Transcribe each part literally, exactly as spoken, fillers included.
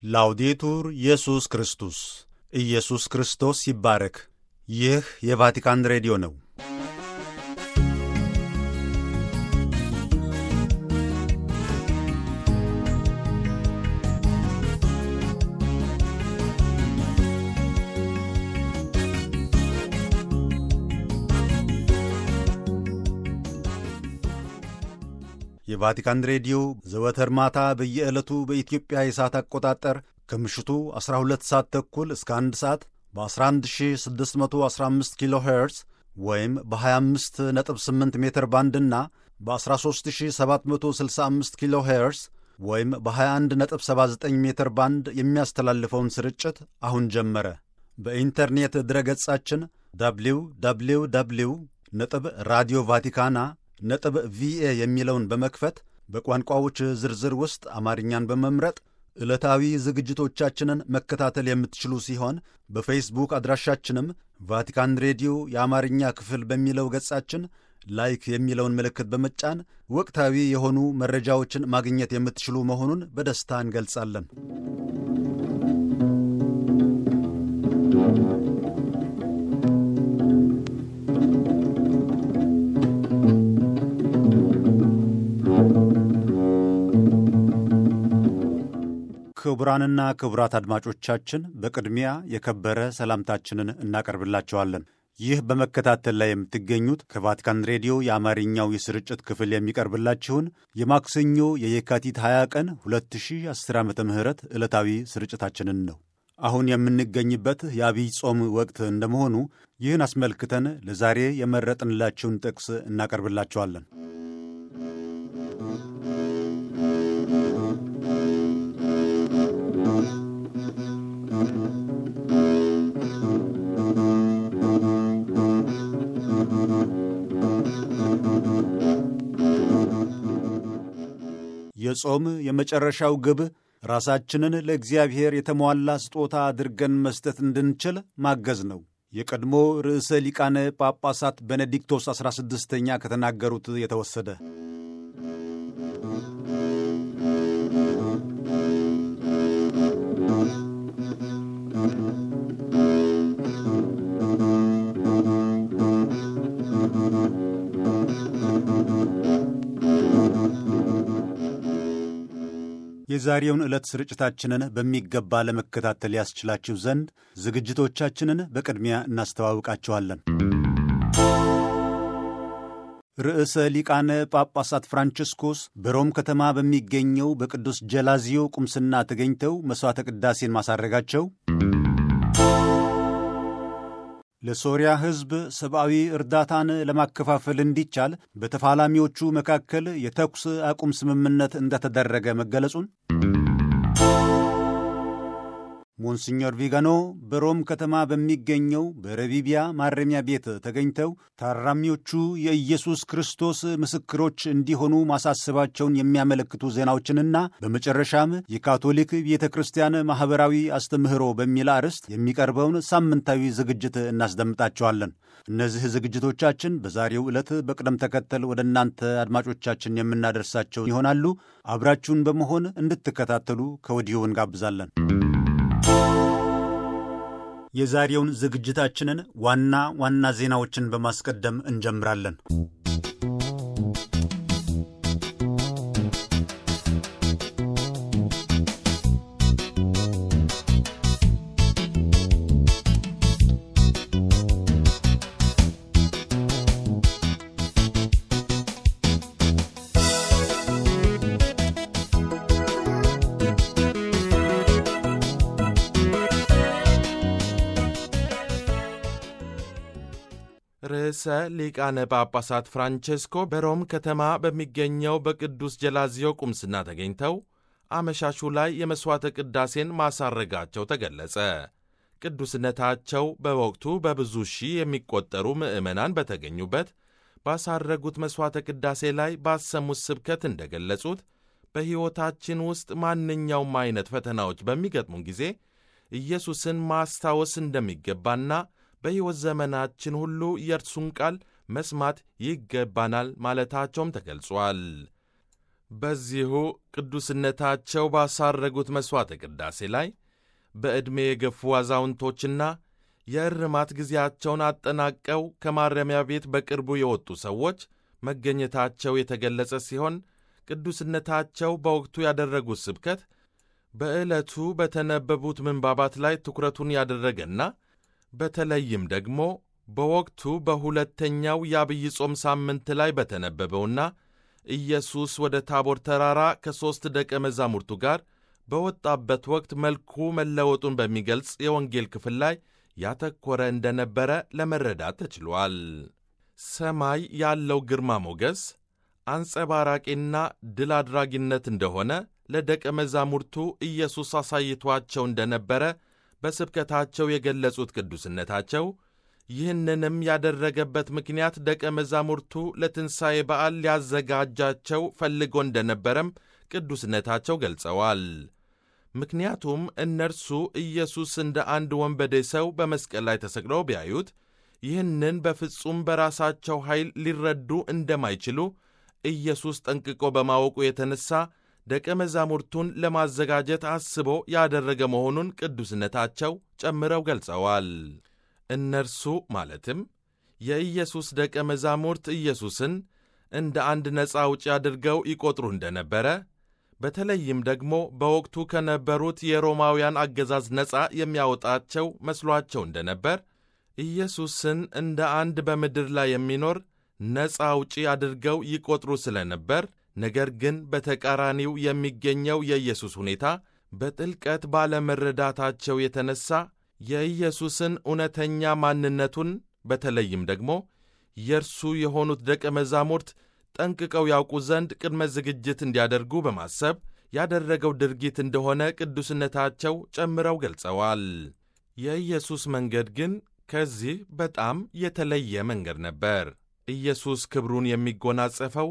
ላውዴቱር ኢየሱስ ክርስቶስ ኢየሱስ ክርስቶስ ይባረክ። ይህ የቫቲካን ሬዲዮ ነው። የቫቲካን ሬዲዮ ዘወትር ማታ በየዕለቱ በኢትዮጵያ የሰዓት አቆጣጠር ከምሽቱ አስራ ሁለት ሰዓት ተኩል እስከ አንድ ሰዓት በ11615 ኪሎ ሄርዝ ወይም በ25 ነጥብ ስምንት ሜትር ባንድና በ13765 ኪሎ ሄርዝ ወይም በ21 ነጥብ ሰባ ዘጠኝ ሜትር ባንድ የሚያስተላልፈውን ስርጭት አሁን ጀመረ። በኢንተርኔት ድረገጻችን ደብሊው ደብሊው ደብሊው ነጥብ ራዲዮ ቫቲካና ነጥብ ቪኤ የሚለውን በመክፈት በቋንቋዎች ዝርዝር ውስጥ አማርኛን በመምረጥ ዕለታዊ ዝግጅቶቻችንን መከታተል የምትችሉ ሲሆን በፌስቡክ አድራሻችንም ቫቲካን ሬዲዮ የአማርኛ ክፍል በሚለው ገጻችን ላይክ የሚለውን ምልክት በመጫን ወቅታዊ የሆኑ መረጃዎችን ማግኘት የምትችሉ መሆኑን በደስታ እንገልጻለን። ክቡራንና ክቡራት አድማጮቻችን በቅድሚያ የከበረ ሰላምታችንን እናቀርብላችኋለን። ይህ በመከታተል ላይ የምትገኙት ከቫቲካን ሬዲዮ የአማርኛው የስርጭት ክፍል የሚቀርብላችሁን የማክሰኞ የየካቲት ሃያ ቀን ሁለት ሺህ አስር ዓመተ ምህረት ዕለታዊ ስርጭታችንን ነው። አሁን የምንገኝበት የአብይ ጾም ወቅት እንደመሆኑ ይህን አስመልክተን ለዛሬ የመረጥንላችሁን ጥቅስ እናቀርብላችኋለን። የጾም የመጨረሻው ግብ ራሳችንን ለእግዚአብሔር የተሟላ ስጦታ አድርገን መስጠት እንድንችል ማገዝ ነው። የቀድሞ ርዕሰ ሊቃነ ጳጳሳት ቤኔዲክቶስ አስራ ስድስተኛ ከተናገሩት የተወሰደ። የዛሬውን ዕለት ስርጭታችንን በሚገባ ለመከታተል ያስችላችሁ ዘንድ ዝግጅቶቻችንን በቅድሚያ እናስተዋውቃችኋለን። ርዕሰ ሊቃነ ጳጳሳት ፍራንቺስኮስ በሮም ከተማ በሚገኘው በቅዱስ ጀላዚዮ ቁምስና ተገኝተው መሥዋዕተ ቅዳሴን ማሳረጋቸው፣ ለሶሪያ ሕዝብ ሰብአዊ እርዳታን ለማከፋፈል እንዲቻል በተፋላሚዎቹ መካከል የተኩስ አቁም ስምምነት እንደተደረገ መገለጹን፣ ሞንሲኞር ቪጋኖ በሮም ከተማ በሚገኘው በረቢቢያ ማረሚያ ቤት ተገኝተው ታራሚዎቹ የኢየሱስ ክርስቶስ ምስክሮች እንዲሆኑ ማሳሰባቸውን የሚያመለክቱ ዜናዎችንና በመጨረሻም የካቶሊክ ቤተ ክርስቲያን ማኅበራዊ አስተምህሮ በሚል አርዕስት የሚቀርበውን ሳምንታዊ ዝግጅት እናስደምጣቸዋለን። እነዚህ ዝግጅቶቻችን በዛሬው ዕለት በቅደም ተከተል ወደ እናንተ አድማጮቻችን የምናደርሳቸው ይሆናሉ። አብራችሁን በመሆን እንድትከታተሉ ከወዲሁ እንጋብዛለን። የዛሬውን ዝግጅታችንን ዋና ዋና ዜናዎችን በማስቀደም እንጀምራለን። ርዕሰ ሊቃነ ጳጳሳት ፍራንቼስኮ በሮም ከተማ በሚገኘው በቅዱስ ጀላዚዮ ቁምስና ተገኝተው አመሻሹ ላይ የመሥዋዕተ ቅዳሴን ማሳረጋቸው ተገለጸ። ቅዱስነታቸው በወቅቱ በብዙ ሺህ የሚቆጠሩ ምዕመናን በተገኙበት ባሳረጉት መሥዋዕተ ቅዳሴ ላይ ባሰሙት ስብከት እንደገለጹት በሕይወታችን ውስጥ ማንኛውም አይነት ፈተናዎች በሚገጥሙን ጊዜ ኢየሱስን ማስታወስ እንደሚገባና በሕይወት ዘመናችን ሁሉ የእርሱን ቃል መስማት ይገባናል ማለታቸውም ተገልጿል። በዚሁ ቅዱስነታቸው ባሳረጉት መሥዋዕተ ቅዳሴ ላይ በዕድሜ የገፉ አዛውንቶችና የእርማት ጊዜያቸውን አጠናቀው ከማረሚያ ቤት በቅርቡ የወጡ ሰዎች መገኘታቸው የተገለጸ ሲሆን ቅዱስነታቸው በወቅቱ ያደረጉት ስብከት በዕለቱ በተነበቡት ምንባባት ላይ ትኩረቱን ያደረገና በተለይም ደግሞ በወቅቱ በሁለተኛው የአብይ ጾም ሳምንት ላይ በተነበበውና ኢየሱስ ወደ ታቦር ተራራ ከሦስት ደቀ መዛሙርቱ ጋር በወጣበት ወቅት መልኩ መለወጡን በሚገልጽ የወንጌል ክፍል ላይ ያተኮረ እንደነበረ ለመረዳት ተችሏል። ሰማይ ያለው ግርማ ሞገስ አንጸባራቂና ድል አድራጊነት እንደሆነ ለደቀ መዛሙርቱ ኢየሱስ አሳይቷቸው እንደነበረ በስብከታቸው የገለጹት ቅዱስነታቸው ይህንንም ያደረገበት ምክንያት ደቀ መዛሙርቱ ለትንሣኤ በዓል ሊያዘጋጃቸው ፈልጎ እንደነበረም ቅዱስነታቸው ገልጸዋል። ምክንያቱም እነርሱ ኢየሱስ እንደ አንድ ወንበዴ ሰው በመስቀል ላይ ተሰቅለው ቢያዩት ይህንን በፍጹም በራሳቸው ኃይል ሊረዱ እንደማይችሉ ኢየሱስ ጠንቅቆ በማወቁ የተነሣ ደቀ መዛሙርቱን ለማዘጋጀት አስቦ ያደረገ መሆኑን ቅዱስነታቸው ጨምረው ገልጸዋል። እነርሱ ማለትም የኢየሱስ ደቀ መዛሙርት ኢየሱስን እንደ አንድ ነፃ አውጪ አድርገው ይቈጥሩ እንደነበረ፣ በተለይም ደግሞ በወቅቱ ከነበሩት የሮማውያን አገዛዝ ነፃ የሚያወጣቸው መስሏቸው እንደነበር፣ ኢየሱስን እንደ አንድ በምድር ላይ የሚኖር ነፃ አውጪ አድርገው ይቈጥሩ ስለነበር፣ ነገር ግን በተቃራኒው የሚገኘው የኢየሱስ ሁኔታ በጥልቀት ባለመረዳታቸው የተነሣ የኢየሱስን እውነተኛ ማንነቱን በተለይም ደግሞ የእርሱ የሆኑት ደቀ መዛሙርት ጠንቅቀው ያውቁ ዘንድ ቅድመ ዝግጅት እንዲያደርጉ በማሰብ ያደረገው ድርጊት እንደሆነ ቅዱስነታቸው ጨምረው ገልጸዋል። የኢየሱስ መንገድ ግን ከዚህ በጣም የተለየ መንገድ ነበር። ኢየሱስ ክብሩን የሚጎናጸፈው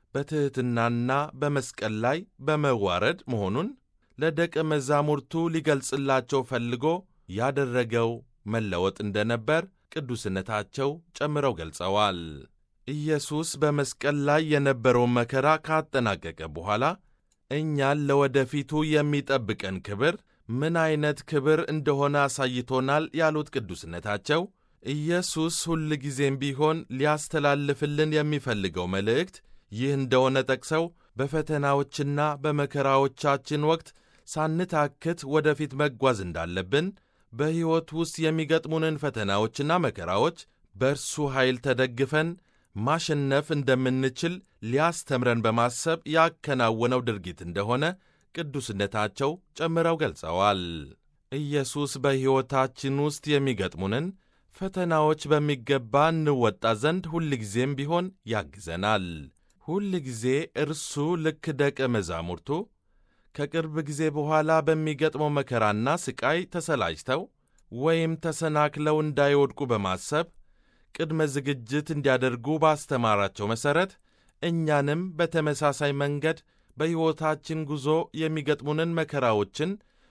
በትሕትናና በመስቀል ላይ በመዋረድ መሆኑን ለደቀ መዛሙርቱ ሊገልጽላቸው ፈልጎ ያደረገው መለወጥ እንደነበር ቅዱስነታቸው ጨምረው ገልጸዋል። ኢየሱስ በመስቀል ላይ የነበረውን መከራ ካጠናቀቀ በኋላ እኛን ለወደፊቱ የሚጠብቀን ክብር ምን ዓይነት ክብር እንደሆነ አሳይቶናል ያሉት ቅዱስነታቸው ኢየሱስ ሁል ጊዜም ቢሆን ሊያስተላልፍልን የሚፈልገው መልእክት ይህ እንደሆነ ጠቅሰው በፈተናዎችና በመከራዎቻችን ወቅት ሳንታክት ወደፊት መጓዝ እንዳለብን፣ በሕይወት ውስጥ የሚገጥሙንን ፈተናዎችና መከራዎች በእርሱ ኃይል ተደግፈን ማሸነፍ እንደምንችል ሊያስተምረን በማሰብ ያከናወነው ድርጊት እንደሆነ ቅዱስነታቸው ጨምረው ገልጸዋል። ኢየሱስ በሕይወታችን ውስጥ የሚገጥሙንን ፈተናዎች በሚገባ እንወጣ ዘንድ ሁልጊዜም ቢሆን ያግዘናል። ሁልጊዜ እርሱ ልክ ደቀ መዛሙርቱ ከቅርብ ጊዜ በኋላ በሚገጥመው መከራና ሥቃይ ተሰላጅተው ወይም ተሰናክለው እንዳይወድቁ በማሰብ ቅድመ ዝግጅት እንዲያደርጉ ባስተማራቸው መሠረት እኛንም በተመሳሳይ መንገድ በሕይወታችን ጉዞ የሚገጥሙንን መከራዎችን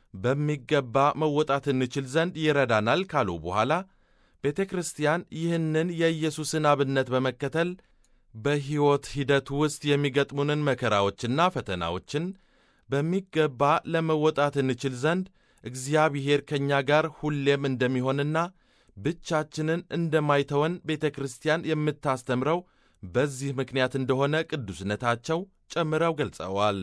በሚገባ መወጣት እንችል ዘንድ ይረዳናል ካሉ በኋላ ቤተ ክርስቲያን ይህንን የኢየሱስን አብነት በመከተል በሕይወት ሂደት ውስጥ የሚገጥሙንን መከራዎችና ፈተናዎችን በሚገባ ለመወጣት እንችል ዘንድ እግዚአብሔር ከእኛ ጋር ሁሌም እንደሚሆንና ብቻችንን እንደማይተወን ቤተ ክርስቲያን የምታስተምረው በዚህ ምክንያት እንደሆነ ቅዱስነታቸው ጨምረው ገልጸዋል።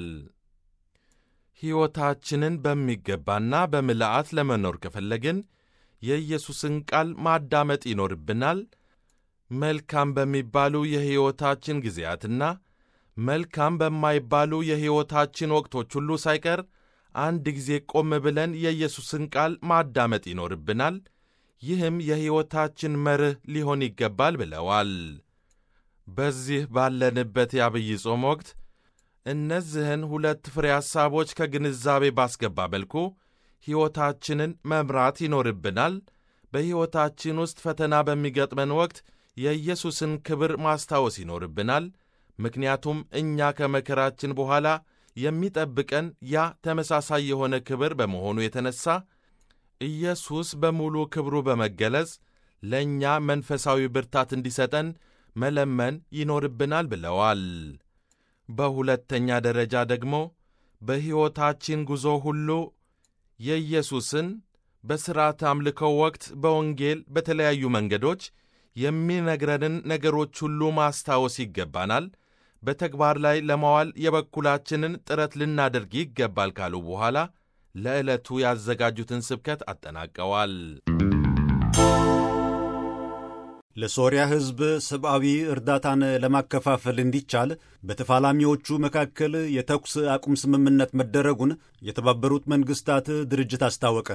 ሕይወታችንን በሚገባና በምልአት ለመኖር ከፈለግን የኢየሱስን ቃል ማዳመጥ ይኖርብናል። መልካም በሚባሉ የሕይወታችን ጊዜያትና መልካም በማይባሉ የሕይወታችን ወቅቶች ሁሉ ሳይቀር አንድ ጊዜ ቆም ብለን የኢየሱስን ቃል ማዳመጥ ይኖርብናል። ይህም የሕይወታችን መርህ ሊሆን ይገባል ብለዋል። በዚህ ባለንበት የአብይ ጾም ወቅት እነዚህን ሁለት ፍሬ ሐሳቦች ከግንዛቤ ባስገባ መልኩ ሕይወታችንን መምራት ይኖርብናል። በሕይወታችን ውስጥ ፈተና በሚገጥመን ወቅት የኢየሱስን ክብር ማስታወስ ይኖርብናል። ምክንያቱም እኛ ከመከራችን በኋላ የሚጠብቀን ያ ተመሳሳይ የሆነ ክብር በመሆኑ የተነሣ ኢየሱስ በሙሉ ክብሩ በመገለጽ ለእኛ መንፈሳዊ ብርታት እንዲሰጠን መለመን ይኖርብናል ብለዋል። በሁለተኛ ደረጃ ደግሞ በሕይወታችን ጉዞ ሁሉ የኢየሱስን በሥርዓተ አምልኮው ወቅት በወንጌል በተለያዩ መንገዶች የሚነግረንን ነገሮች ሁሉ ማስታወስ ይገባናል። በተግባር ላይ ለማዋል የበኩላችንን ጥረት ልናደርግ ይገባል ካሉ በኋላ ለዕለቱ ያዘጋጁትን ስብከት አጠናቀዋል። ለሶሪያ ሕዝብ ሰብአዊ እርዳታን ለማከፋፈል እንዲቻል በተፋላሚዎቹ መካከል የተኩስ አቁም ስምምነት መደረጉን የተባበሩት መንግሥታት ድርጅት አስታወቀ።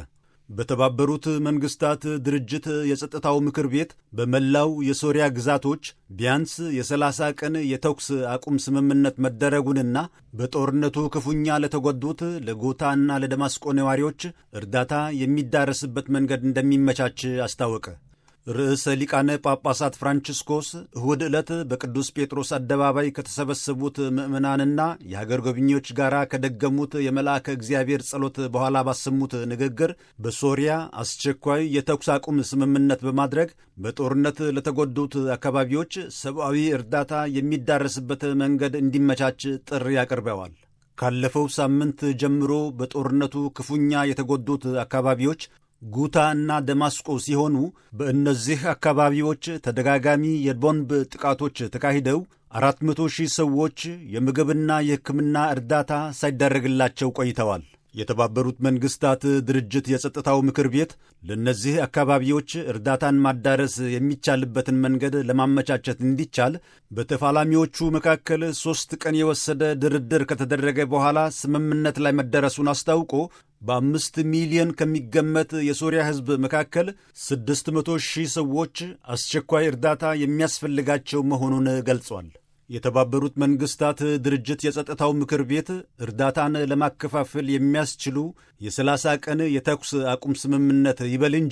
በተባበሩት መንግሥታት ድርጅት የጸጥታው ምክር ቤት በመላው የሶሪያ ግዛቶች ቢያንስ የሰላሳ ቀን የተኩስ አቁም ስምምነት መደረጉንና በጦርነቱ ክፉኛ ለተጎዱት ለጎታና ለደማስቆ ነዋሪዎች እርዳታ የሚዳረስበት መንገድ እንደሚመቻች አስታወቀ። ርዕሰ ሊቃነ ጳጳሳት ፍራንቺስኮስ እሁድ ዕለት በቅዱስ ጴጥሮስ አደባባይ ከተሰበሰቡት ምዕመናንና የሀገር ጎብኚዎች ጋር ከደገሙት የመልአከ እግዚአብሔር ጸሎት በኋላ ባሰሙት ንግግር በሶሪያ አስቸኳይ የተኩስ አቁም ስምምነት በማድረግ በጦርነት ለተጎዱት አካባቢዎች ሰብአዊ እርዳታ የሚዳረስበት መንገድ እንዲመቻች ጥሪ አቅርበዋል። ካለፈው ሳምንት ጀምሮ በጦርነቱ ክፉኛ የተጎዱት አካባቢዎች ጉታ እና ደማስቆ ሲሆኑ በእነዚህ አካባቢዎች ተደጋጋሚ የቦምብ ጥቃቶች ተካሂደው አራት መቶ ሺህ ሰዎች የምግብና የሕክምና እርዳታ ሳይደረግላቸው ቆይተዋል። የተባበሩት መንግሥታት ድርጅት የጸጥታው ምክር ቤት ለእነዚህ አካባቢዎች እርዳታን ማዳረስ የሚቻልበትን መንገድ ለማመቻቸት እንዲቻል በተፋላሚዎቹ መካከል ሦስት ቀን የወሰደ ድርድር ከተደረገ በኋላ ስምምነት ላይ መደረሱን አስታውቆ በአምስት ሚሊዮን ከሚገመት የሶሪያ ሕዝብ መካከል ስድስት መቶ ሺህ ሰዎች አስቸኳይ እርዳታ የሚያስፈልጋቸው መሆኑን ገልጿል። የተባበሩት መንግሥታት ድርጅት የጸጥታው ምክር ቤት እርዳታን ለማከፋፈል የሚያስችሉ የሰላሳ ቀን የተኩስ አቁም ስምምነት ይበል እንጂ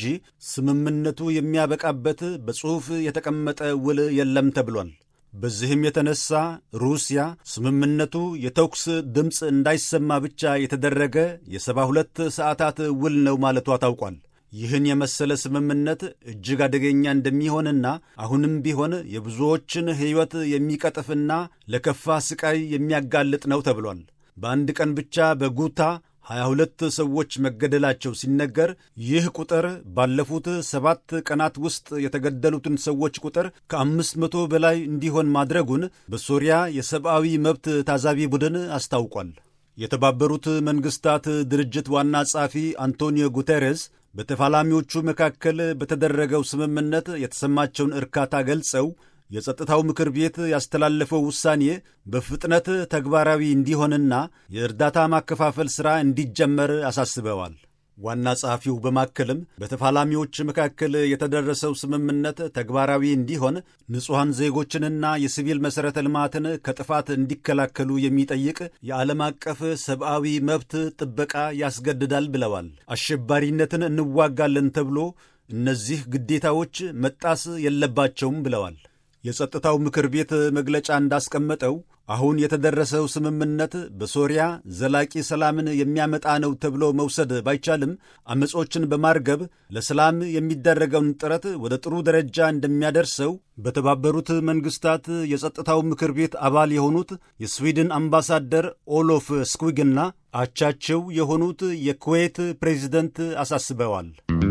ስምምነቱ የሚያበቃበት በጽሑፍ የተቀመጠ ውል የለም ተብሏል። በዚህም የተነሳ ሩሲያ ስምምነቱ የተኩስ ድምፅ እንዳይሰማ ብቻ የተደረገ የሰባ ሁለት ሰዓታት ውል ነው ማለቷ ታውቋል። ይህን የመሰለ ስምምነት እጅግ አደገኛ እንደሚሆንና አሁንም ቢሆን የብዙዎችን ሕይወት የሚቀጥፍና ለከፋ ስቃይ የሚያጋልጥ ነው ተብሏል። በአንድ ቀን ብቻ በጉታ ሀያ ሁለት ሰዎች መገደላቸው ሲነገር ይህ ቁጥር ባለፉት ሰባት ቀናት ውስጥ የተገደሉትን ሰዎች ቁጥር ከአምስት መቶ በላይ እንዲሆን ማድረጉን በሶሪያ የሰብአዊ መብት ታዛቢ ቡድን አስታውቋል። የተባበሩት መንግሥታት ድርጅት ዋና ጸሐፊ አንቶኒዮ ጉቴሬስ በተፋላሚዎቹ መካከል በተደረገው ስምምነት የተሰማቸውን እርካታ ገልጸው የጸጥታው ምክር ቤት ያስተላለፈው ውሳኔ በፍጥነት ተግባራዊ እንዲሆንና የእርዳታ ማከፋፈል ሥራ እንዲጀመር አሳስበዋል። ዋና ጸሐፊው በማከልም በተፋላሚዎች መካከል የተደረሰው ስምምነት ተግባራዊ እንዲሆን ንጹሐን ዜጎችንና የሲቪል መሠረተ ልማትን ከጥፋት እንዲከላከሉ የሚጠይቅ የዓለም አቀፍ ሰብአዊ መብት ጥበቃ ያስገድዳል ብለዋል። አሸባሪነትን እንዋጋለን ተብሎ እነዚህ ግዴታዎች መጣስ የለባቸውም ብለዋል። የጸጥታው ምክር ቤት መግለጫ እንዳስቀመጠው አሁን የተደረሰው ስምምነት በሶሪያ ዘላቂ ሰላምን የሚያመጣ ነው ተብሎ መውሰድ ባይቻልም አመጾችን በማርገብ ለሰላም የሚደረገውን ጥረት ወደ ጥሩ ደረጃ እንደሚያደርሰው በተባበሩት መንግሥታት የጸጥታው ምክር ቤት አባል የሆኑት የስዊድን አምባሳደር ኦሎፍ ስኩግና አቻቸው የሆኑት የኩዌት ፕሬዚደንት አሳስበዋል።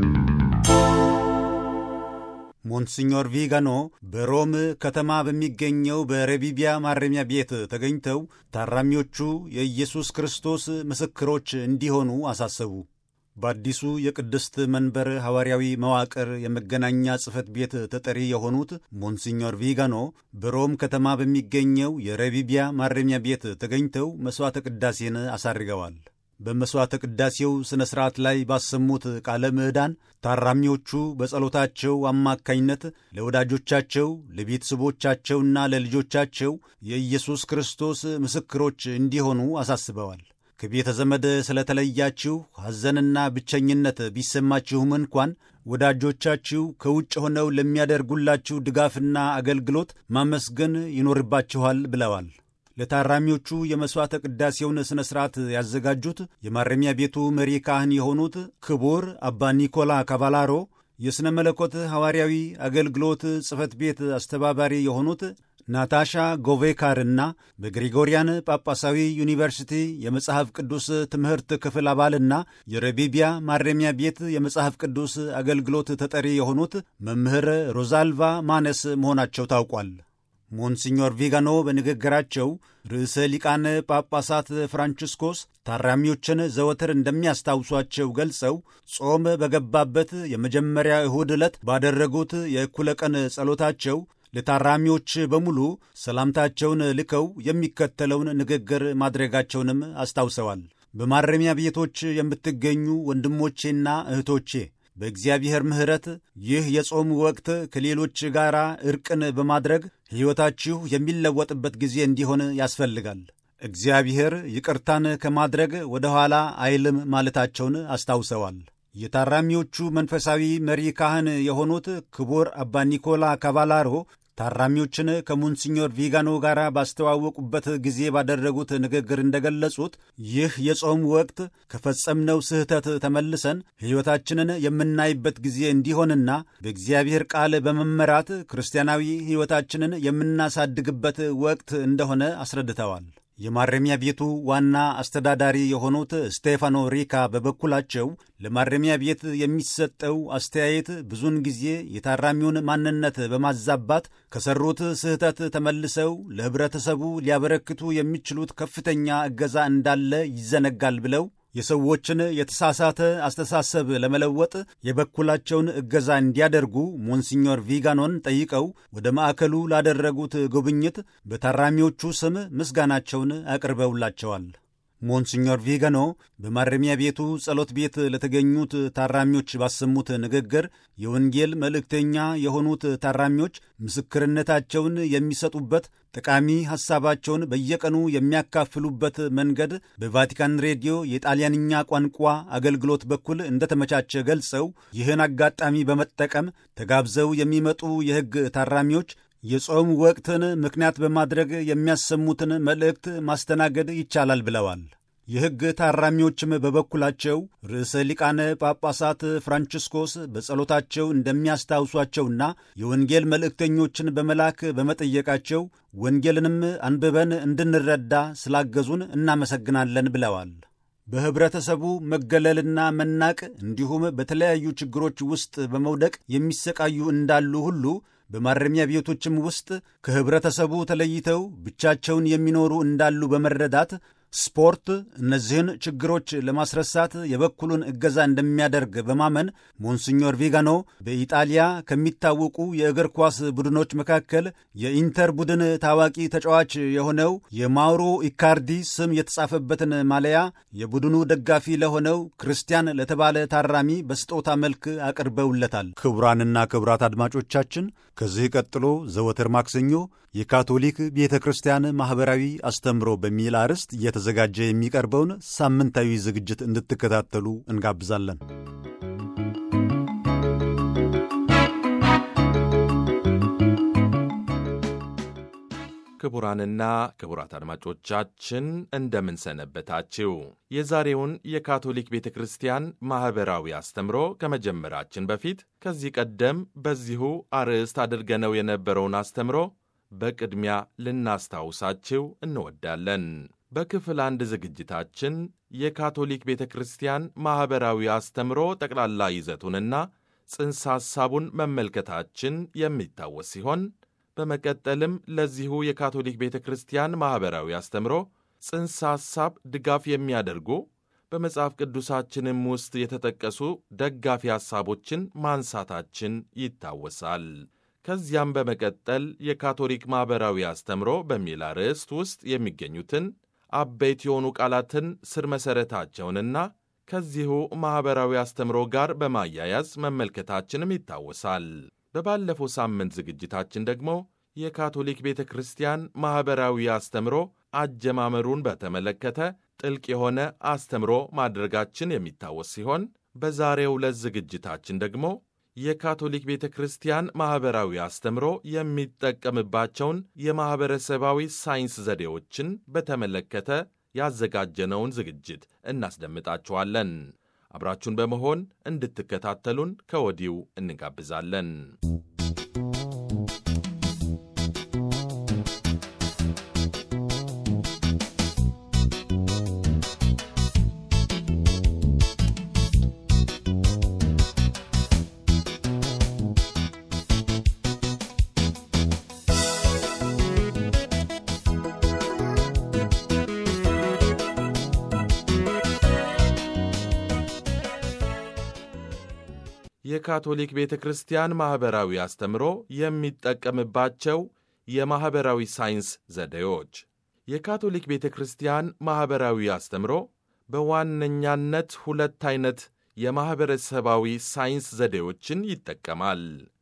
ሞንሲኞር ቪጋኖ በሮም ከተማ በሚገኘው በሬቢቢያ ማረሚያ ቤት ተገኝተው ታራሚዎቹ የኢየሱስ ክርስቶስ ምስክሮች እንዲሆኑ አሳሰቡ። በአዲሱ የቅድስት መንበር ሐዋርያዊ መዋቅር የመገናኛ ጽሕፈት ቤት ተጠሪ የሆኑት ሞንሲኞር ቪጋኖ በሮም ከተማ በሚገኘው የሬቢቢያ ማረሚያ ቤት ተገኝተው መሥዋዕተ ቅዳሴን አሳርገዋል። በመሥዋዕተ ቅዳሴው ሥነ ሥርዓት ላይ ባሰሙት ቃለ ምዕዳን ታራሚዎቹ በጸሎታቸው አማካኝነት ለወዳጆቻቸው፣ ለቤተሰቦቻቸውና ለልጆቻቸው የኢየሱስ ክርስቶስ ምስክሮች እንዲሆኑ አሳስበዋል። ከቤተ ዘመድ ስለተለያችሁ ሐዘንና ብቸኝነት ቢሰማችሁም እንኳን ወዳጆቻችሁ ከውጭ ሆነው ለሚያደርጉላችሁ ድጋፍና አገልግሎት ማመስገን ይኖርባችኋል ብለዋል። ለታራሚዎቹ የመሥዋዕተ ቅዳሴውን ሥነ ሥርዓት ያዘጋጁት የማረሚያ ቤቱ መሪ ካህን የሆኑት ክቡር አባ ኒኮላ ካቫላሮ፣ የሥነ መለኮት ሐዋርያዊ አገልግሎት ጽሕፈት ቤት አስተባባሪ የሆኑት ናታሻ ጎቬካርና በግሪጎሪያን ጳጳሳዊ ዩኒቨርሲቲ የመጽሐፍ ቅዱስ ትምህርት ክፍል አባልና የረቢቢያ ማረሚያ ቤት የመጽሐፍ ቅዱስ አገልግሎት ተጠሪ የሆኑት መምህር ሮዛልቫ ማነስ መሆናቸው ታውቋል። ሞንሲኞር ቪጋኖ በንግግራቸው ርዕሰ ሊቃነ ጳጳሳት ፍራንቺስኮስ ታራሚዎችን ዘወትር እንደሚያስታውሷቸው ገልጸው ጾም በገባበት የመጀመሪያ እሁድ ዕለት ባደረጉት የእኩለ ቀን ጸሎታቸው ለታራሚዎች በሙሉ ሰላምታቸውን ልከው የሚከተለውን ንግግር ማድረጋቸውንም አስታውሰዋል። በማረሚያ ቤቶች የምትገኙ ወንድሞቼና እህቶቼ በእግዚአብሔር ምሕረት ይህ የጾም ወቅት ከሌሎች ጋር ዕርቅን በማድረግ ሕይወታችሁ የሚለወጥበት ጊዜ እንዲሆን ያስፈልጋል። እግዚአብሔር ይቅርታን ከማድረግ ወደ ኋላ አይልም ማለታቸውን አስታውሰዋል። የታራሚዎቹ መንፈሳዊ መሪ ካህን የሆኑት ክቡር አባ ኒኮላ ካቫላሮ ታራሚዎችን ከሞንሲኞር ቪጋኖ ጋር ባስተዋወቁበት ጊዜ ባደረጉት ንግግር እንደገለጹት ይህ የጾም ወቅት ከፈጸምነው ስህተት ተመልሰን ሕይወታችንን የምናይበት ጊዜ እንዲሆንና በእግዚአብሔር ቃል በመመራት ክርስቲያናዊ ሕይወታችንን የምናሳድግበት ወቅት እንደሆነ አስረድተዋል። የማረሚያ ቤቱ ዋና አስተዳዳሪ የሆኑት ስቴፋኖ ሪካ በበኩላቸው ለማረሚያ ቤት የሚሰጠው አስተያየት ብዙውን ጊዜ የታራሚውን ማንነት በማዛባት ከሰሩት ስህተት ተመልሰው ለኅብረተሰቡ ሊያበረክቱ የሚችሉት ከፍተኛ እገዛ እንዳለ ይዘነጋል ብለው የሰዎችን የተሳሳተ አስተሳሰብ ለመለወጥ የበኩላቸውን እገዛ እንዲያደርጉ ሞንሲኞር ቪጋኖን ጠይቀው ወደ ማዕከሉ ላደረጉት ጉብኝት በታራሚዎቹ ስም ምስጋናቸውን አቅርበውላቸዋል። ሞንሲኞር ቪጋኖ በማረሚያ ቤቱ ጸሎት ቤት ለተገኙት ታራሚዎች ባሰሙት ንግግር የወንጌል መልእክተኛ የሆኑት ታራሚዎች ምስክርነታቸውን የሚሰጡበት ጠቃሚ ሐሳባቸውን በየቀኑ የሚያካፍሉበት መንገድ በቫቲካን ሬዲዮ የጣሊያንኛ ቋንቋ አገልግሎት በኩል እንደተመቻቸ ገልጸው ይህን አጋጣሚ በመጠቀም ተጋብዘው የሚመጡ የሕግ ታራሚዎች የጾም ወቅትን ምክንያት በማድረግ የሚያሰሙትን መልእክት ማስተናገድ ይቻላል ብለዋል። የሕግ ታራሚዎችም በበኩላቸው ርዕሰ ሊቃነ ጳጳሳት ፍራንቺስኮስ በጸሎታቸው እንደሚያስታውሷቸውና የወንጌል መልእክተኞችን በመላክ በመጠየቃቸው ወንጌልንም አንብበን እንድንረዳ ስላገዙን እናመሰግናለን ብለዋል። በኅብረተሰቡ መገለልና መናቅ እንዲሁም በተለያዩ ችግሮች ውስጥ በመውደቅ የሚሰቃዩ እንዳሉ ሁሉ በማረሚያ ቤቶችም ውስጥ ከኅብረተሰቡ ተለይተው ብቻቸውን የሚኖሩ እንዳሉ በመረዳት ስፖርት እነዚህን ችግሮች ለማስረሳት የበኩሉን እገዛ እንደሚያደርግ በማመን ሞንሲኞር ቪጋኖ በኢጣሊያ ከሚታወቁ የእግር ኳስ ቡድኖች መካከል የኢንተር ቡድን ታዋቂ ተጫዋች የሆነው የማውሮ ኢካርዲ ስም የተጻፈበትን ማሊያ የቡድኑ ደጋፊ ለሆነው ክርስቲያን ለተባለ ታራሚ በስጦታ መልክ አቅርበውለታል። ክቡራንና ክቡራት አድማጮቻችን ከዚህ ቀጥሎ ዘወትር ማክሰኞ የካቶሊክ ቤተ ክርስቲያን ማኅበራዊ አስተምሮ በሚል አርዕስት እየተዘጋጀ የሚቀርበውን ሳምንታዊ ዝግጅት እንድትከታተሉ እንጋብዛለን። ክቡራንና ክቡራት አድማጮቻችን እንደምን ሰነበታችሁ? የዛሬውን የካቶሊክ ቤተ ክርስቲያን ማኅበራዊ አስተምሮ ከመጀመራችን በፊት ከዚህ ቀደም በዚሁ አርዕስት አድርገነው የነበረውን አስተምሮ በቅድሚያ ልናስታውሳችሁ እንወዳለን። በክፍል አንድ ዝግጅታችን የካቶሊክ ቤተ ክርስቲያን ማኅበራዊ አስተምሮ ጠቅላላ ይዘቱንና ጽንሰ ሐሳቡን መመልከታችን የሚታወስ ሲሆን በመቀጠልም ለዚሁ የካቶሊክ ቤተ ክርስቲያን ማኅበራዊ አስተምሮ ጽንሰ ሐሳብ ድጋፍ የሚያደርጉ በመጽሐፍ ቅዱሳችንም ውስጥ የተጠቀሱ ደጋፊ ሐሳቦችን ማንሳታችን ይታወሳል። ከዚያም በመቀጠል የካቶሊክ ማኅበራዊ አስተምሮ በሚል አርዕስት ውስጥ የሚገኙትን አበይት የሆኑ ቃላትን ስር መሠረታቸውንና ከዚሁ ማኅበራዊ አስተምሮ ጋር በማያያዝ መመልከታችንም ይታወሳል። በባለፈው ሳምንት ዝግጅታችን ደግሞ የካቶሊክ ቤተ ክርስቲያን ማኅበራዊ አስተምሮ አጀማመሩን በተመለከተ ጥልቅ የሆነ አስተምሮ ማድረጋችን የሚታወስ ሲሆን በዛሬው ዕለት ዝግጅታችን ደግሞ የካቶሊክ ቤተ ክርስቲያን ማኅበራዊ አስተምሮ የሚጠቀምባቸውን የማኅበረሰባዊ ሳይንስ ዘዴዎችን በተመለከተ ያዘጋጀነውን ዝግጅት እናስደምጣችኋለን። አብራችሁን በመሆን እንድትከታተሉን ከወዲሁ እንጋብዛለን። የካቶሊክ ቤተ ክርስቲያን ማኅበራዊ አስተምሮ የሚጠቀምባቸው የማኅበራዊ ሳይንስ ዘዴዎች። የካቶሊክ ቤተ ክርስቲያን ማኅበራዊ አስተምሮ በዋነኛነት ሁለት ዓይነት የማኅበረሰባዊ ሳይንስ ዘዴዎችን ይጠቀማል።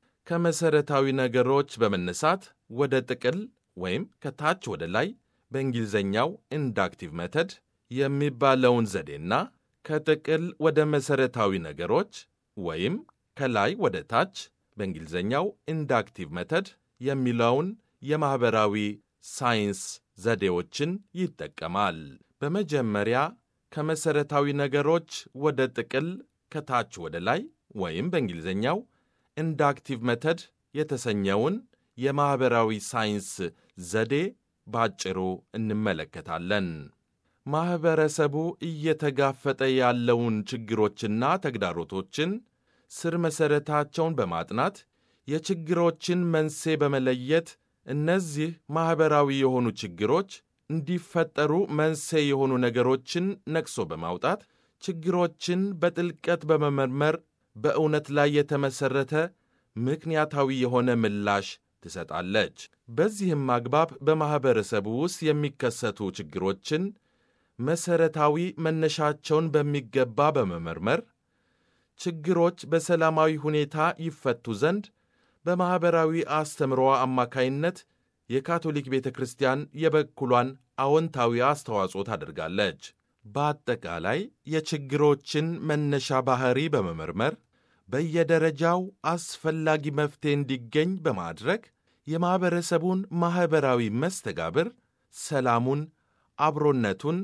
ከመሠረታዊ ነገሮች በመነሳት ወደ ጥቅል ወይም ከታች ወደ ላይ በእንግሊዝኛው ኢንዳክቲቭ ሜተድ የሚባለውን ዘዴና ከጥቅል ወደ መሠረታዊ ነገሮች ወይም ከላይ ወደ ታች በእንግሊዝኛው ኢንዳክቲቭ ሜተድ የሚለውን የማኅበራዊ ሳይንስ ዘዴዎችን ይጠቀማል። በመጀመሪያ ከመሠረታዊ ነገሮች ወደ ጥቅል ከታች ወደ ላይ ወይም በእንግሊዝኛው ኢንዳክቲቭ ሜተድ የተሰኘውን የማኅበራዊ ሳይንስ ዘዴ ባጭሩ እንመለከታለን። ማኅበረሰቡ እየተጋፈጠ ያለውን ችግሮችና ተግዳሮቶችን ስር መሠረታቸውን በማጥናት የችግሮችን መንስኤ በመለየት እነዚህ ማኅበራዊ የሆኑ ችግሮች እንዲፈጠሩ መንስኤ የሆኑ ነገሮችን ነቅሶ በማውጣት ችግሮችን በጥልቀት በመመርመር በእውነት ላይ የተመሠረተ ምክንያታዊ የሆነ ምላሽ ትሰጣለች። በዚህም አግባብ በማኅበረሰቡ ውስጥ የሚከሰቱ ችግሮችን መሠረታዊ መነሻቸውን በሚገባ በመመርመር ችግሮች በሰላማዊ ሁኔታ ይፈቱ ዘንድ በማኅበራዊ አስተምሮ አማካይነት የካቶሊክ ቤተ ክርስቲያን የበኩሏን አዎንታዊ አስተዋጽኦ ታደርጋለች። በአጠቃላይ የችግሮችን መነሻ ባሕሪ በመመርመር በየደረጃው አስፈላጊ መፍትሔ እንዲገኝ በማድረግ የማኅበረሰቡን ማኅበራዊ መስተጋብር፣ ሰላሙን፣ አብሮነቱን፣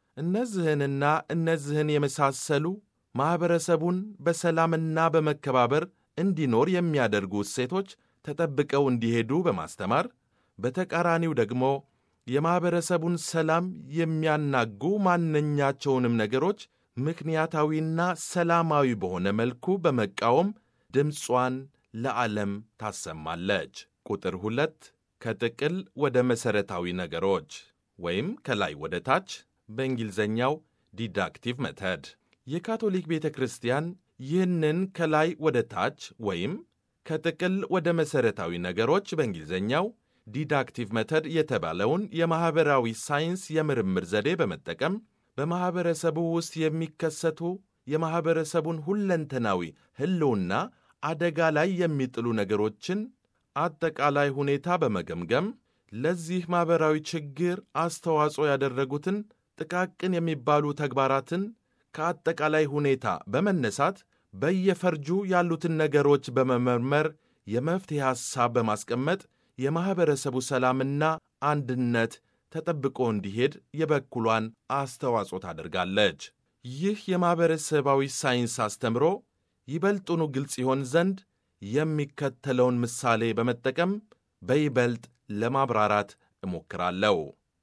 እነዚህንና እነዚህን የመሳሰሉ ማኅበረሰቡን በሰላምና በመከባበር እንዲኖር የሚያደርጉ እሴቶች ተጠብቀው እንዲሄዱ በማስተማር በተቃራኒው ደግሞ የማኅበረሰቡን ሰላም የሚያናጉ ማንኛቸውንም ነገሮች ምክንያታዊና ሰላማዊ በሆነ መልኩ በመቃወም ድምጿን ለዓለም ታሰማለች። ቁጥር ሁለት ከጥቅል ወደ መሠረታዊ ነገሮች ወይም ከላይ ወደ ታች በእንግሊዝኛው ዲዳክቲቭ ሜተድ። የካቶሊክ ቤተ ክርስቲያን ይህንን ከላይ ወደ ታች ወይም ከጥቅል ወደ መሠረታዊ ነገሮች በእንግሊዝኛው ዲዳክቲቭ ሜተድ የተባለውን የማኅበራዊ ሳይንስ የምርምር ዘዴ በመጠቀም በማኅበረሰቡ ውስጥ የሚከሰቱ የማኅበረሰቡን ሁለንተናዊ ሕልውና አደጋ ላይ የሚጥሉ ነገሮችን አጠቃላይ ሁኔታ በመገምገም ለዚህ ማኅበራዊ ችግር አስተዋጽኦ ያደረጉትን ጥቃቅን የሚባሉ ተግባራትን ከአጠቃላይ ሁኔታ በመነሳት በየፈርጁ ያሉትን ነገሮች በመመርመር የመፍትሔ ሐሳብ በማስቀመጥ የማኅበረሰቡ ሰላምና አንድነት ተጠብቆ እንዲሄድ የበኩሏን አስተዋጽኦ ታደርጋለች። ይህ የማኅበረሰባዊ ሳይንስ አስተምሮ ይበልጡኑ ግልጽ ይሆን ዘንድ የሚከተለውን ምሳሌ በመጠቀም በይበልጥ ለማብራራት እሞክራለሁ።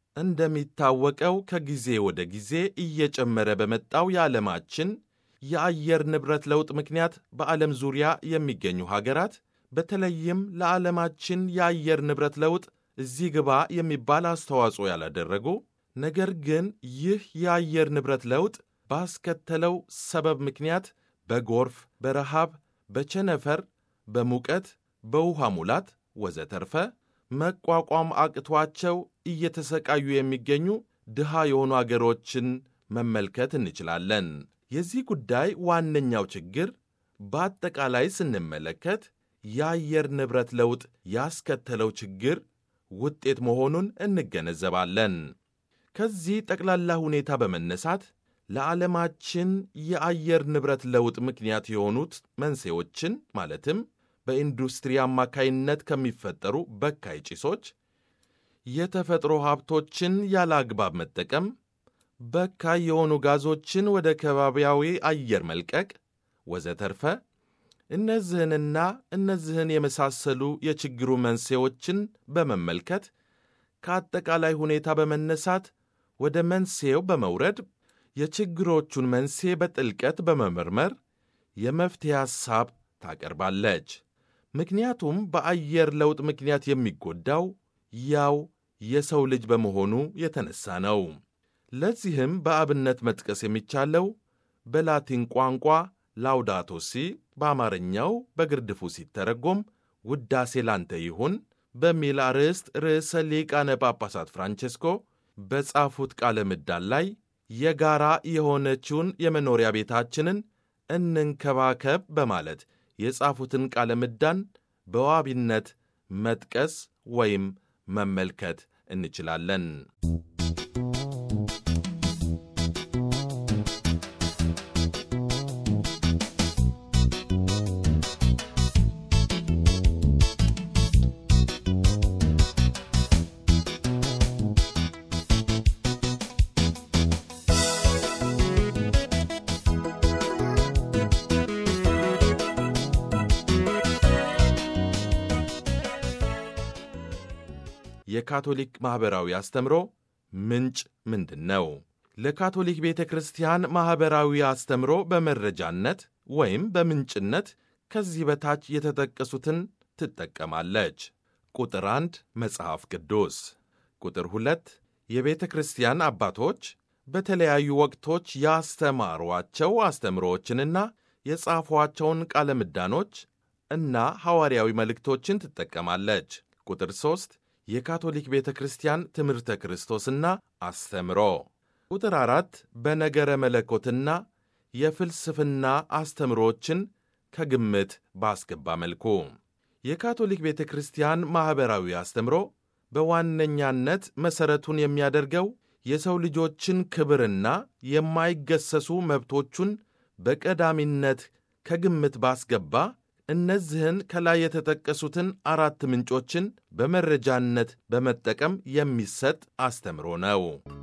እንደሚታወቀው ከጊዜ ወደ ጊዜ እየጨመረ በመጣው የዓለማችን የአየር ንብረት ለውጥ ምክንያት በዓለም ዙሪያ የሚገኙ ሀገራት በተለይም ለዓለማችን የአየር ንብረት ለውጥ እዚህ ግባ የሚባል አስተዋጽኦ ያላደረጉ፣ ነገር ግን ይህ የአየር ንብረት ለውጥ ባስከተለው ሰበብ ምክንያት በጎርፍ፣ በረሃብ፣ በቸነፈር፣ በሙቀት፣ በውሃ ሙላት ወዘተርፈ መቋቋም አቅቷቸው እየተሰቃዩ የሚገኙ ድሃ የሆኑ አገሮችን መመልከት እንችላለን። የዚህ ጉዳይ ዋነኛው ችግር በአጠቃላይ ስንመለከት የአየር ንብረት ለውጥ ያስከተለው ችግር ውጤት መሆኑን እንገነዘባለን። ከዚህ ጠቅላላ ሁኔታ በመነሳት ለዓለማችን የአየር ንብረት ለውጥ ምክንያት የሆኑት መንስኤዎችን ማለትም በኢንዱስትሪ አማካይነት ከሚፈጠሩ በካይ ጭሶች፣ የተፈጥሮ ሀብቶችን ያለ አግባብ መጠቀም፣ በካይ የሆኑ ጋዞችን ወደ ከባቢያዊ አየር መልቀቅ ወዘተርፈ እነዚህንና እነዚህን የመሳሰሉ የችግሩ መንስኤዎችን በመመልከት ከአጠቃላይ ሁኔታ በመነሳት ወደ መንስኤው በመውረድ የችግሮቹን መንስኤ በጥልቀት በመመርመር የመፍትሔ ሐሳብ ታቀርባለች። ምክንያቱም በአየር ለውጥ ምክንያት የሚጎዳው ያው የሰው ልጅ በመሆኑ የተነሳ ነው። ለዚህም በአብነት መጥቀስ የሚቻለው በላቲን ቋንቋ ላውዳቶ ሲ በአማርኛው በግርድፉ ሲተረጎም ውዳሴ ላንተ ይሁን በሚል አርዕስት ርዕሰ ሊቃነ ጳጳሳት ፍራንቼስኮ በጻፉት ቃለ ምዕዳን ላይ የጋራ የሆነችውን የመኖሪያ ቤታችንን እንንከባከብ በማለት የጻፉትን ቃለ ምዕዳን በዋቢነት መጥቀስ ወይም መመልከት እንችላለን። የካቶሊክ ማኅበራዊ አስተምሮ ምንጭ ምንድን ነው? ለካቶሊክ ቤተ ክርስቲያን ማኅበራዊ አስተምሮ በመረጃነት ወይም በምንጭነት ከዚህ በታች የተጠቀሱትን ትጠቀማለች። ቁጥር አንድ መጽሐፍ ቅዱስ፣ ቁጥር ሁለት የቤተ ክርስቲያን አባቶች በተለያዩ ወቅቶች ያስተማሯቸው አስተምሮዎችንና የጻፏቸውን ቃለ ምዕዳኖች እና ሐዋርያዊ መልእክቶችን ትጠቀማለች። ቁጥር ሦስት የካቶሊክ ቤተ ክርስቲያን ትምህርተ ክርስቶስና አስተምሮ። ቁጥር አራት በነገረ መለኮትና የፍልስፍና አስተምሮችን ከግምት ባስገባ መልኩ የካቶሊክ ቤተ ክርስቲያን ማኅበራዊ አስተምሮ በዋነኛነት መሠረቱን የሚያደርገው የሰው ልጆችን ክብርና የማይገሰሱ መብቶቹን በቀዳሚነት ከግምት ባስገባ እነዚህን ከላይ የተጠቀሱትን አራት ምንጮችን በመረጃነት በመጠቀም የሚሰጥ አስተምሮ ነው።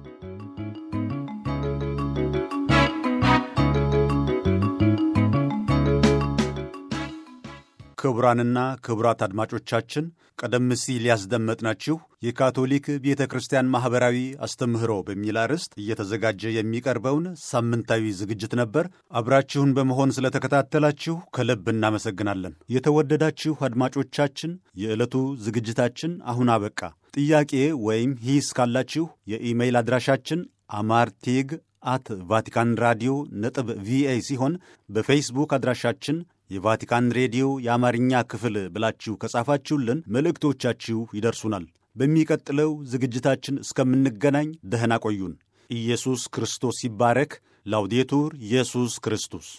ክቡራንና ክቡራት አድማጮቻችን ቀደም ሲል ያስደመጥናችሁ የካቶሊክ ቤተ ክርስቲያን ማኅበራዊ አስተምህሮ በሚል አርዕስት እየተዘጋጀ የሚቀርበውን ሳምንታዊ ዝግጅት ነበር። አብራችሁን በመሆን ስለተከታተላችሁ ከልብ እናመሰግናለን። የተወደዳችሁ አድማጮቻችን፣ የዕለቱ ዝግጅታችን አሁን አበቃ። ጥያቄ ወይም ሂስ ካላችሁ የኢሜይል አድራሻችን አማርቲግ አት ቫቲካን ራዲዮ ነጥብ ቪኦኤ ሲሆን በፌስቡክ አድራሻችን የቫቲካን ሬዲዮ የአማርኛ ክፍል ብላችሁ ከጻፋችሁልን መልእክቶቻችሁ ይደርሱናል። በሚቀጥለው ዝግጅታችን እስከምንገናኝ ደህና ቆዩን። ኢየሱስ ክርስቶስ ይባረክ። ላውዴቱር ኢየሱስ ክርስቶስ